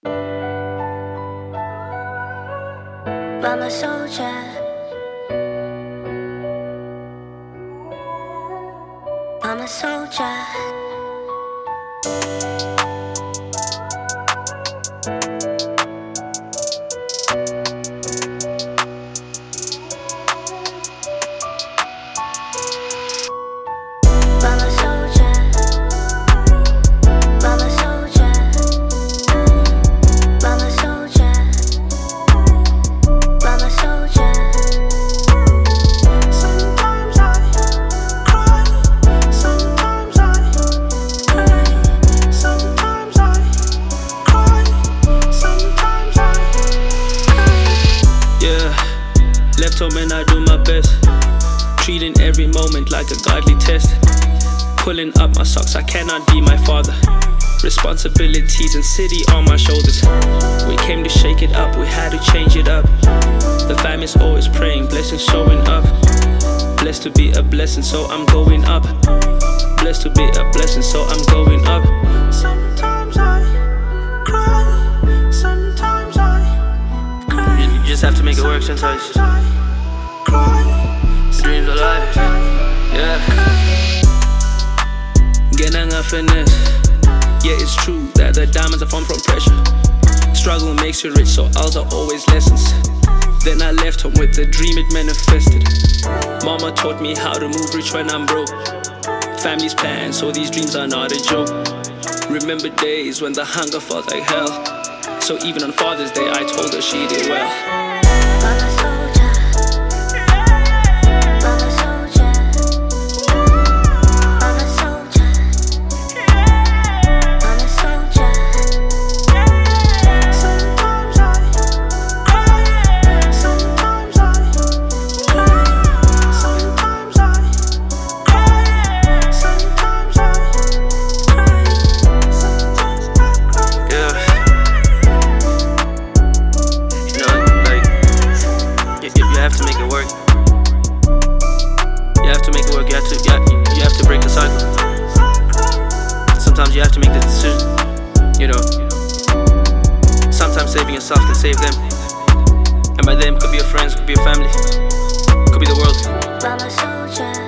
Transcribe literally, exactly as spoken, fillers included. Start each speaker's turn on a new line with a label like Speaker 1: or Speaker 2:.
Speaker 1: I'm a soldier. I'm a soldier.
Speaker 2: Left home and I do my best, treating every moment like a godly test. Pulling up my socks, I cannot be my father. Responsibilities and city on my shoulders. We came to shake it up, we had to change it up. The fam is always praying, blessings showing up. Blessed to be a blessing, so I'm going up. Blessed to be a blessing, so I'm going up.
Speaker 1: Sometimes I cry, sometimes I cry.
Speaker 2: You, you just have to make it work sometimes. The dreams are alive, yeah. Getting a finesse. Yeah, it's true that the diamonds are formed from pressure. Struggle makes you rich, so ours are always lessons. Then I left home with the dream, it manifested. Mama taught me how to move rich when I'm broke. Family's plan, so these dreams are not a joke. Remember days when the hunger felt like hell. So even on Father's Day, I told her she did well.
Speaker 1: I'm a soldier. I'm a soldier. I'm a soldier. I'm a soldier. Sometimes I cry. Sometimes I cry. Sometimes I cry. Sometimes I cry. Sometimes I cry.
Speaker 2: Yeah. You know, like, you, you have to make it work. You have to make it work. You have to, you have, you have to break the cycle. Sometimes you have to make the decision. You know, sometimes saving yourself can save them. And by them, could be your friends, could be your family, could be the world.
Speaker 1: I'm a soldier.